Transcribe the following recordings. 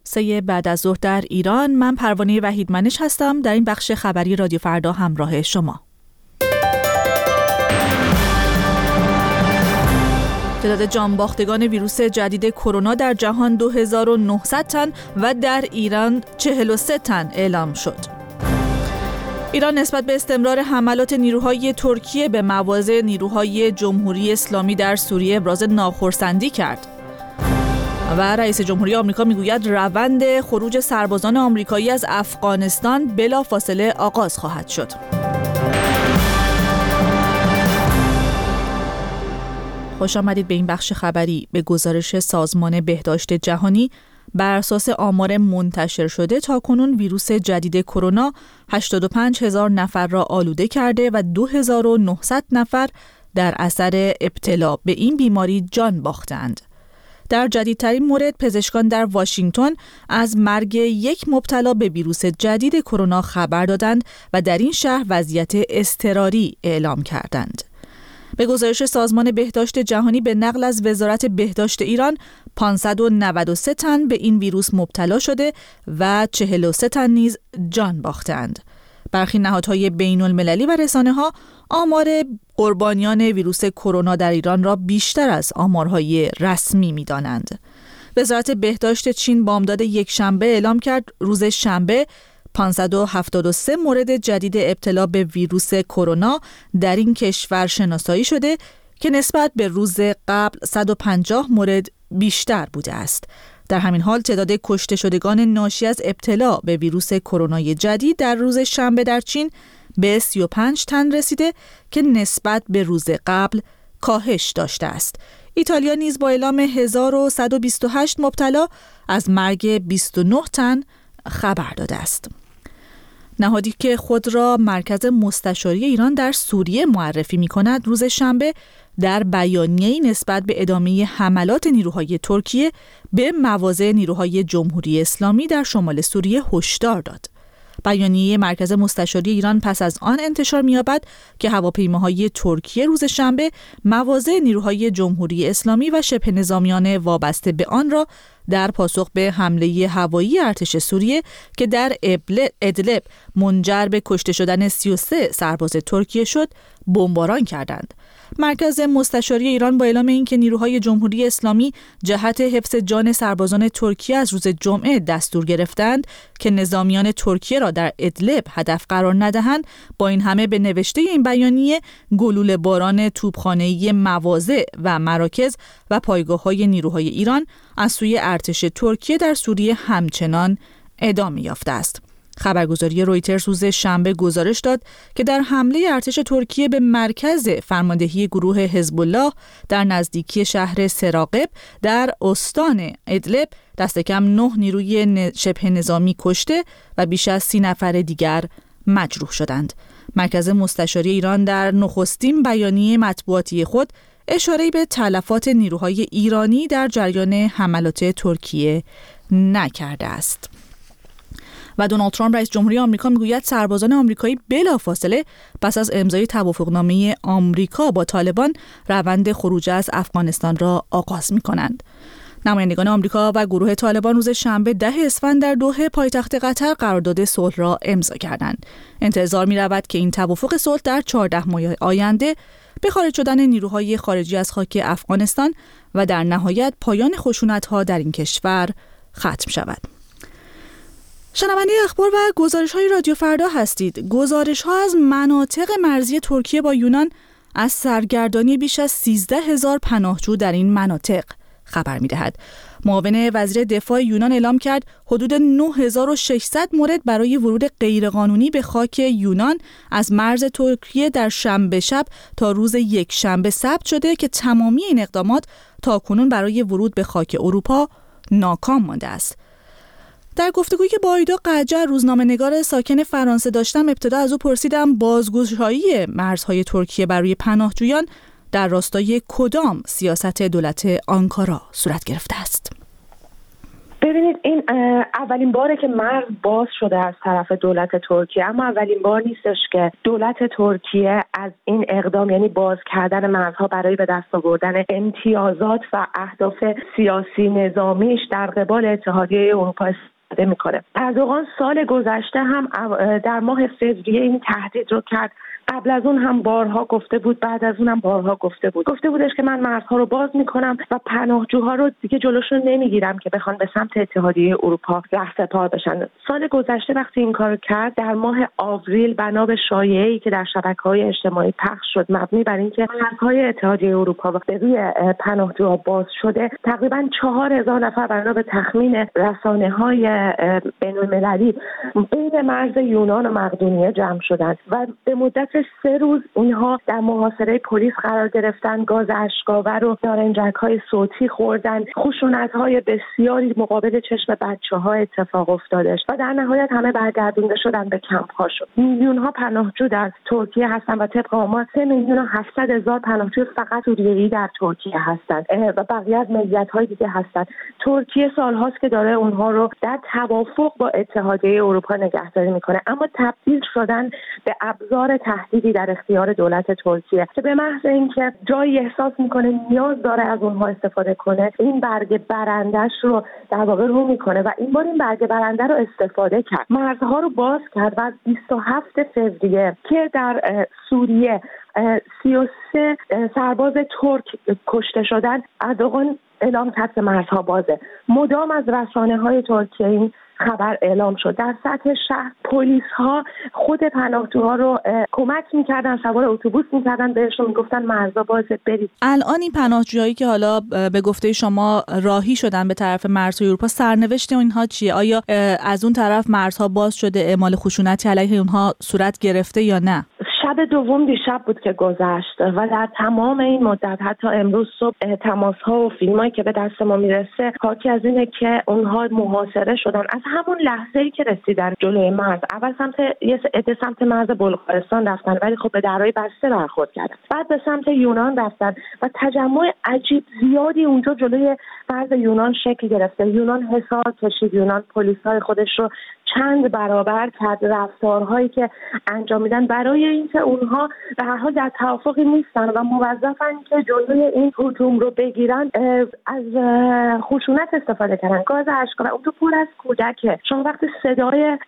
3 بعد از ظهر در ایران. من پروانه وحیدمنش هستم. در این بخش خبری رادیو فردا همراه شما. تعداد جانباختگان ویروس جدید کرونا در جهان 2900 تن و در ایران 43 تن اعلام شد. ایران نسبت به استمرار حملات نیروهای ترکیه به مواضع نیروهای جمهوری اسلامی در سوریه ابراز ناخرسندی کرد. و رئیس جمهوری آمریکا میگوید روند خروج سربازان آمریکایی از افغانستان بلافاصله آغاز خواهد شد. خوش آمدید به این بخش خبری. به گزارش سازمان بهداشت جهانی، بر اساس آمار منتشر شده تاکنون ویروس جدید کرونا 85,000 نفر را آلوده کرده و 2900 نفر در اثر ابتلا به این بیماری جان باختند. در جدیدترین مورد پزشکان در واشنگتن از مرگ یک مبتلا به ویروس جدید کرونا خبر دادند و در این شهر وضعیت اضطراری اعلام کردند. به گزارش سازمان بهداشت جهانی به نقل از وزارت بهداشت ایران 593 تن به این ویروس مبتلا شده و 43 تن نیز جان باختند. برخی نهادهای بین المللی و رسانه‌ها آمار قربانیان ویروس کرونا در ایران را بیشتر از آمارهای رسمی می‌دانند. وزارت بهداشت چین بامداد یکشنبه اعلام کرد روز شنبه 573 مورد جدید ابتلا به ویروس کرونا در این کشور شناسایی شده که نسبت به روز قبل 150 مورد بیشتر بوده است. در همین حال تعداد کشته شدگان ناشی از ابتلا به ویروس کرونا جدید در روز شنبه در چین به 35 تن رسیده که نسبت به روز قبل کاهش داشته است. ایتالیا نیز با اعلام 1128 مبتلا از مرگ 29 تن خبر داده است. نهادی که خود را مرکز مستشاری ایران در سوریه معرفی می‌کند روز شنبه در بیانیه‌ای نسبت به ادامه حملات نیروهای ترکیه به مواضع نیروهای جمهوری اسلامی در شمال سوریه هشدار داد. بیانیه مرکز مستشاری ایران پس از آن انتشار می‌یابد که هواپیماهای ترکیه روز شنبه مواضع نیروهای جمهوری اسلامی و شبه نظامیان وابسته به آن را در پاسخ به حمله هوایی ارتش سوریه که در ادلب منجر به کشته شدن 33 سرباز ترکیه شد بمباران کردند. مرکز مستشاری ایران با اعلام اینکه نیروهای جمهوری اسلامی جهت حفظ جان سربازان ترکیه از روز جمعه دستور گرفتند که نظامیان ترکیه را در ادلب هدف قرار ندهند، با این همه به نوشته این بیانیه گلوله باران توپخانه‌ای مواضع و مراکز و پایگاه‌های نیروهای ایران از سوی ارتش ترکیه در سوریه همچنان ادامه یافته است. خبرگزاری رویترز روز شنبه گزارش داد که در حمله ارتش ترکیه به مرکز فرماندهی گروه حزب الله در نزدیکی شهر سراقب در استان ادلب دست کم 9 نیروی شبه نظامی کشته و بیش از 30 نفر دیگر مجروح شدند. مرکز مستشاری ایران در نخستین بیانیه مطبوعاتی خود اشاره‌ای به تلفات نیروهای ایرانی در جریان حملات ترکیه نکرده است. و دونالد ترامپ رئیس جمهوری آمریکا میگوید سربازان آمریکایی بلافاصله پس از امضای توافقنامه آمریکا با طالبان روند خروج از افغانستان را آغاز می‌کنند. نمایندگان آمریکا و گروه طالبان روز شنبه 10 اسفند در دوحه پایتخت قطر قرارداد صلح را امضا کردند. انتظار می‌رود که این توافق صلح در 14 ماه آینده به خارج شدن نیروهای خارجی از خاک افغانستان و در نهایت پایان خشونت‌ها در این کشور ختم شود. شنونده اخبار و گزارش‌های رادیو فردا هستید. گزارش‌ها از مناطق مرزی ترکیه با یونان از سرگردانی بیش از 13,000 پناهجو در این مناطق خبر می‌دهد. معاون وزیر دفاع یونان اعلام کرد حدود 9600 مورد برای ورود غیرقانونی به خاک یونان از مرز ترکیه در شنبه شب تا روز یکشنبه ثبت شده که تمامی این اقدامات تاکنون برای ورود به خاک اروپا ناکام مانده است. در گفتگویی که با آیدا قجر روزنامه‌نگار ساکن فرانسه داشتم، ابتدا از او پرسیدم بازگشایی مرزهای ترکیه برای پناهجویان در راستای کدام سیاست دولت آنکارا صورت گرفته است. ببینید این اولین باره که مرز باز شده از طرف دولت ترکیه، اما اولین بار نیستش که دولت ترکیه از این اقدام، یعنی باز کردن مرزها برای به دست آوردن امتیازات و اهداف سیاسی نظامیش در قبال اتحادیه اروپا استفاده میکنه. اردوغان سال گذشته هم در ماه فوریه این تهدید رو کرد. قبل از اون هم بارها گفته بود، بعد از اون هم بارها گفته بودش که من مرزها رو باز میکنم و پناهجوها رو دیگه جلوشون نمیگیرم که بخوان به سمت اتحادیه اروپا رهسپار بشن. سال گذشته وقتی این کارو کرد، در ماه آوریل بنا به شایعه‌ای که در شبکه‌های اجتماعی پخش شد مبنی بر اینکه مرزهای اتحادیه اروپا به روی پناهجوها باز شده، تقریباً 4000 نفر بنا به تخمین رسانه‌های بین‌المللی بین مرز یونان و مقدونیه جمع شدند و به مدت 3 روز اینها در محاصره پلیس قرار گرفتن، گاز اشک‌آور و نارنجک‌های صوتی خوردن، خشونت‌های بسیاری مقابل چشم بچه‌ها اتفاق افتادش و در نهایت همه برگردونده شدن به کمپ‌هاشون. میلیون‌ها پناهجو در ترکیه هستن و طبق آمار 3,700,000 پناهجو فقط سوریه‌ای در ترکیه هستن و بقیه از ملیت‌های دیگه هستن. ترکیه سال‌هاست که داره اونها رو در توافق با اتحادیه اروپا نگهداری می‌کنه، اما تبدیل شدن به ابزار تهدیدی در اختیار دولت ترکیه که به محض اینکه جایی احساس میکنه نیاز داره از اونها استفاده کنه، این برگ برندش رو در واقع رو میکنه و این بار این برگ برنده رو استفاده کرد. مرزها رو باز کرد و از 27 فوریه که در سوریه 33 سرباز ترک کشته شدن، اردوغان اعلام کرد که مرزها بازه. مدام از رسانه‌های ترکیه این خبر اعلام شد. در سطح شهر پلیس ها خود پناهجوها رو کمک میکردن، سوار اتوبوس میکردن، بهشون میگفتن مرزا بازه برید. الان این پناهجوهایی که حالا به گفته شما راهی شدن به طرف مرزهای اروپا، سرنوشت اینها چیه؟ آیا از اون طرف مرزها باز شده، اعمال خشونتی علیه اونها صورت گرفته یا نه؟ شب دوم دیشب بود که گذشت و در تمام این مدت حتی امروز صبح تماس‌ها و فیلمایی که به دست ما میرسه حاکی از اینه که اونها محاصره شدن. از همون لحظه‌ای که رسیدن جلوی مرز، اول سمت مرز بلغارستان رفتن ولی خب به درهای بسته برخورد کردن، بعد به سمت یونان رفتن و تجمع عجیب زیادی اونجا جلوی مرز یونان شکل گرفته. یونان حصار کشید، یونان پلیس‌های خودش رو چند برابر کرد، رفتارهایی که انجام میدن برای اینکه اونها به هر حال در توافقی نیستن و موظفن که جلوی این هجوم رو بگیرن، از خشونت استفاده کردن. گاز اشک‌آور اونجا پر از کودکه. شما وقتی صدای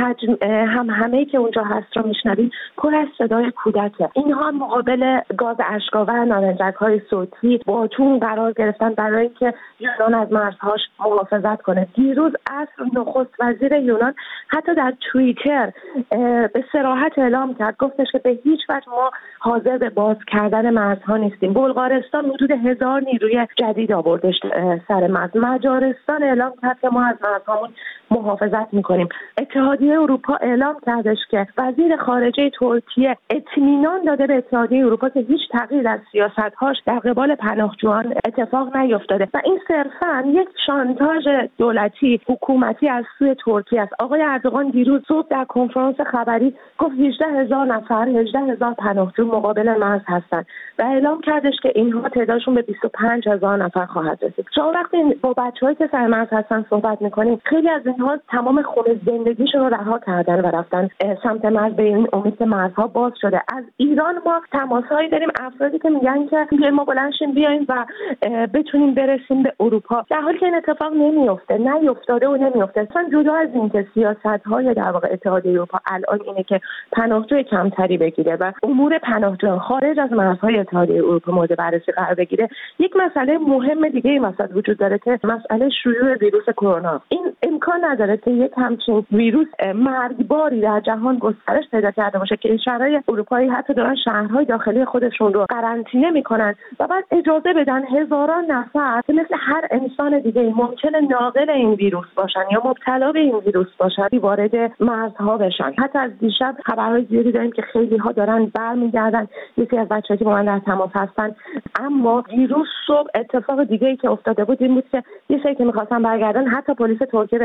همهمه‌ای که اونجا هست رو میشنوید، پر از صدای کودکه. اینها مقابل گاز اشک‌آور، نارنجک‌های صوتی با چوب قرار گرفتن برای اینکه یونان از مرزهاش محافظت کنه. دیروز عصر نخست وزیر یونان حتی در توییتر به صراحت اعلام کرد، گفتش که به هیچ وجه ما حاضر به باز کردن مرزها نیستیم. بلغارستان حدود 1000 نیروی جدید آوردش سر مرز. مجارستان اعلام کرد که ما از مرزهامون محافظت میکنیم. اتحادیه اروپا اعلام کردش که وزیر خارجه ترکیه اطمینان داده به اتحادیه اروپا که هیچ تغییر در سیاست‌هاش در قبال پناهجویان اتفاق نیفتاده و این صرفاً یک شانتاژ دولتی حکومتی از سوی ترکیه است. آقای اردوغان دیروز صبح در کنفرانس خبری گفت 18,000 نفر، 18,000 پناهجو مقابل مرز هستند و اعلام کردش که اینها تعدادشون به 25,000 نفر خواهد رسید. شما وقتی با بچه‌هایی که سر مرز هستن صحبت می‌کنید، خیلی از اینها تمام خونه زندگیشون رو رها کردن و رفتن سمت مرز به این امید که مرزها باز شده. از ایران ما تماس‌هایی داریم، افرادی که میگن که ما بلند شیم بیایم و بتونیم برسیم به اروپا، در حالی که این اتفاق نمیفته، نیفتاده و نمیفته. اصلا جدا از این که سیاست‌های در واقع اتحادیه اروپا الان اینه که پناهجوی کمتری بگیره و امور پناهجویان خارج از مرزهای اتحادیه اروپا مورد بررسی قرار بگیره، یک مسئله مهم دیگه این وسط وجود داره که مسئله شیوع ویروس کرونا. این امکان نداره که یک همچین ویروس مرگباری در جهان گسترش پیدا کرده باشه که کشورهای اروپایی حتی دارن شهرهای داخلی خودشون رو قرنطینه میکنن و بعد اجازه بدن هزاران نفر که مثل هر انسان دیگه ممکنه ناقل این ویروس باشن یا مبتلا به این ویروس باشن وارد مرزها بشن. حتی از دیشب خبرهای زیادی داریم که خیلی ها دارن برمیگردن، یکی از بچه‌ها که با من در تماس هستن. اما دیروز صبح اتفاق دیگه‌ای که افتاده بود این بود که یه سری که می‌خواستن برگردن، حتی پلیس ترکیه بهشون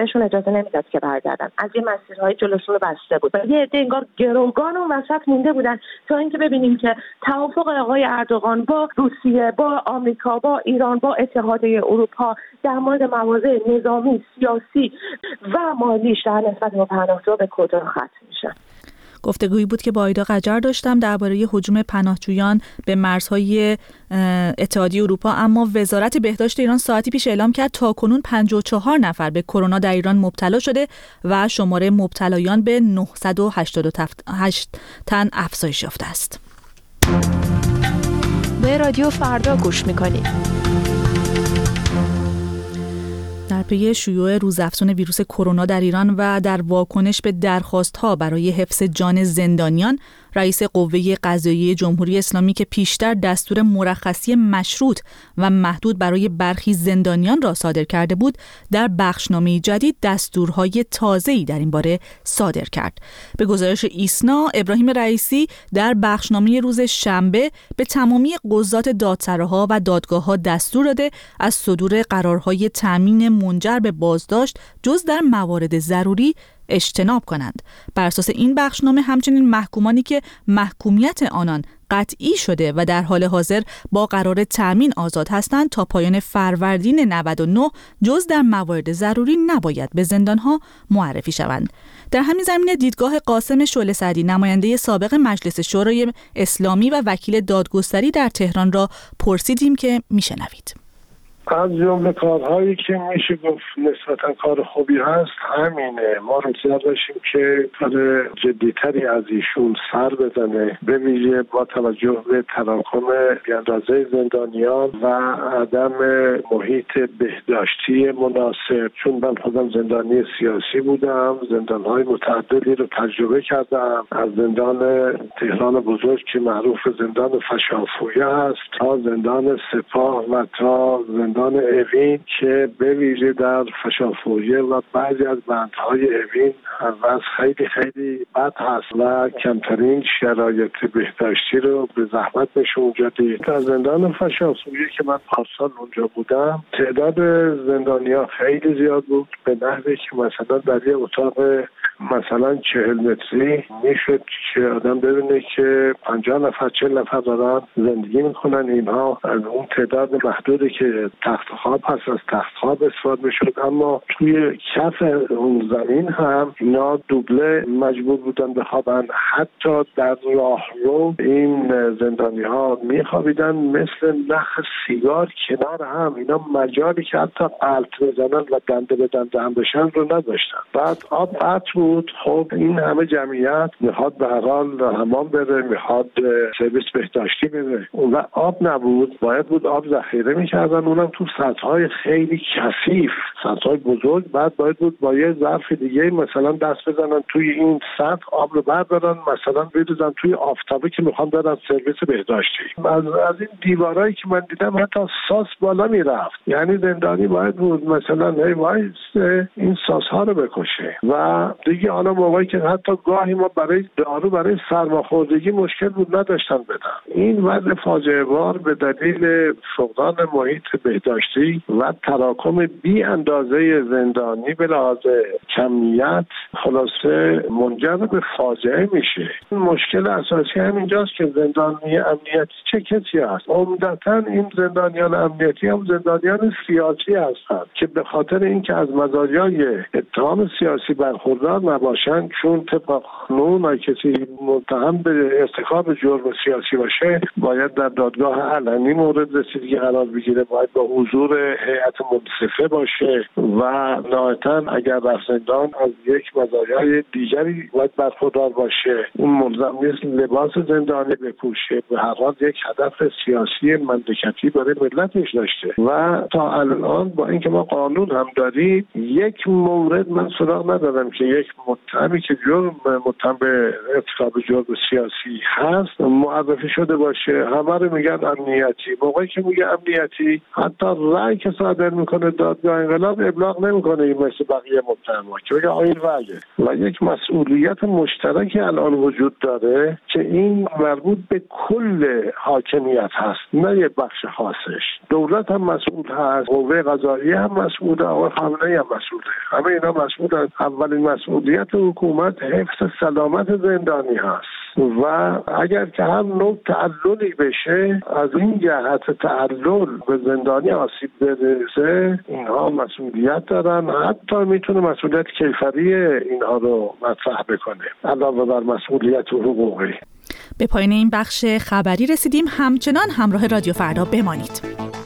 بهشون اجازه نمیداد که برگردن. از یه مسیرهای جلوشون رو بسته بود و یه عده انگار گروگان اون وسط مونده بودن تا اینکه ببینیم که توافق آقای اردوغان با روسیه، با آمریکا، با ایران، با اتحادیه اروپا در مورد مواضع نظامی، سیاسی و مالیش در نسبت به پناهجوها به کجا ختم میشه. گفتگویی بود که با آیدا قجر داشتم درباره هجوم پناهجویان به مرزهای اتحادیه اروپا، اما وزارت بهداشت ایران ساعتی پیش اعلام کرد تاکنون 54 نفر به کرونا در ایران مبتلا شده و شماره مبتلایان به 988 تن افزایش یافته است. به رادیو فردا گوش می‌کنید. در پی شیوع روزافزون ویروس کرونا در ایران و در واکنش به درخواست‌ها برای حفظ جان زندانیان، رئیس قوه قضاییه جمهوری اسلامی که پیشتر دستور مرخصی مشروط و محدود برای برخی زندانیان را صادر کرده بود، در بخشنامه جدید دستورهای تازه‌ای در این باره صادر کرد. به گزارش ایسنا، ابراهیم رئیسی در بخشنامه روز شنبه به تمامی قضات دادسراها و دادگاه‌ها دستور داده از صدور قرارهای تامین منجر به بازداشت جز در موارد ضروری اجتناب کنند. بر اساس این بخشنامه همچنین محکومانی که محکومیت آنان قطعی شده و در حال حاضر با قرار تأمین آزاد هستند تا پایان فروردین 99 جز در موارد ضروری نباید به زندانها معرفی شوند. در همین زمینه دیدگاه قاسم شعله سعدی، نماینده سابق مجلس شورای اسلامی و وکیل دادگستری در تهران را پرسیدیم که میشنوید. از جمله کارهایی که میشه گفت نسبتا کار خوبی هست همینه. ما انتظار داشتیم که کار جدیتری از ایشون سر بزنه، به ویژه با توجه به تراکم بی‌اندازه زندانیان و عدم محیط بهداشتی مناسب. چون من خودم زندانی سیاسی بودم، زندانهای متعددی رو تجربه کردم، از زندان تهران بزرگ که معروف زندان فشافویه هست تا زندان سپاه و تا زندان اوین که به ویژه در فشافویه و بعضی از بندهای اوین وضع خیلی خیلی بد هست و کمترین شرایط بهداشتی رو به زحمت بشه اونجا دید. در زندان فشافویه که من پارسال اونجا بودم تعداد زندانیان خیلی زیاد بود، به نحوی که مثلا در یه اتاق مثلا 40 متری میشد که آدم ببینه که 50 نفر 40 نفر دارن زندگی میکنن. اینها از اون تعداد محدودی که تخت خواب هست از تخت خواب استفاده میشد، اما توی کف اون زمین هم اینا دوبله مجبور بودن بخوابن. حتی در راهرو این زندانی ها میخوابیدن مثل نخ سیگار کنار هم. اینا مجالی که حتی قلط بزنن و دنده به دنده هم بشن رو نداشتن. بعد آب قطع بود. خب این همه جمعیت میخواد به هر حال حمام بره، میخواد سرویس بهداشتی بره و آب نبود، باید بود آب ذخیره میکردن، اونم تو سطح‌های خیلی کثیف، سطح‌های بزرگ. بعد باید بود با یه ظرف دیگه مثلا دست بزنن توی این سطح آب رو بردارن مثلا بریزن توی آفتابه که میخوان برن سرویس بهداشتی. از این دیوارایی که من دیدم حتی ساس بالا میرفت، یعنی زندانی باید بود مثلا وایس این ساس‌ها رو بکشه. و دیگه حالا موقعی که حتی گاهی ما برای دارو برای سرماخوردگی مشکل بود نداشتن بدن. این وضع فاجعه بار به دلیل فقدان محیط بهداشتی و تراکم بی اندازه زندانی به لحاظ کمیت خلاصه منجر به فاجعه میشه. مشکل اساسی همینجاست که زندانی امنیتی چه کسی هست؟ عمدتاً این زندانیان امنیتی هم زندانیان سیاسی هستند که به خاطر اینکه از مزایای اتهام سیاسی برخوردار نباشن، چون طبق قانون کسی متهم به ارتکاب جرم سیاسی باشه باید در دادگاه علنی مورد رسیدگی قرار بگیره، باید با حضور هیئت منصفه باشه و نهایتاً اگر رفت زندان از یک مزایای دیگری باید برخوردار باشه. اون ملزم نیست لباس زندانی بپوشه، به هر حال یک هدف سیاسی مملکتی برای ملتش داشته. و تا الان با اینکه ما قانون هم داریم یک مورد من سراغ ندارم که یک متهمی که متهم به ارتکاب جرم سیاسی هست معرفی شده باشه. همه رو میگن امنیتی. موقعی که میگه امنیتی حتی رأی که صادر میکنه دادگاه انقلاب ابلاغ نمیکنه این مثل بقیه متهم‌ها که بگه این رأیه. و یک مسئولیت مشترکی الان وجود داره که این مربوط به کل حاکمیت هست، نه یک بخش خاصش. دولت هم مسئول هست، قوه قضاییه هم مسئوله، آقای خامنه‌ای هم مسئوله. همه اینا مسئولن. اولین مسئولیت حکومت حفظ سلامت زندانی هست و اگر که هم نوع تعللی بشه، از این جهت تعلل به زندانی آسیب برسه، اینها مسئولیت دارن. حتی میتونه مسئولیت کیفری اینها رو مطرح بکنه علاوه بر مسئولیت حقوقی. به پایان این بخش خبری رسیدیم. همچنان همراه رادیو فردا بمانید.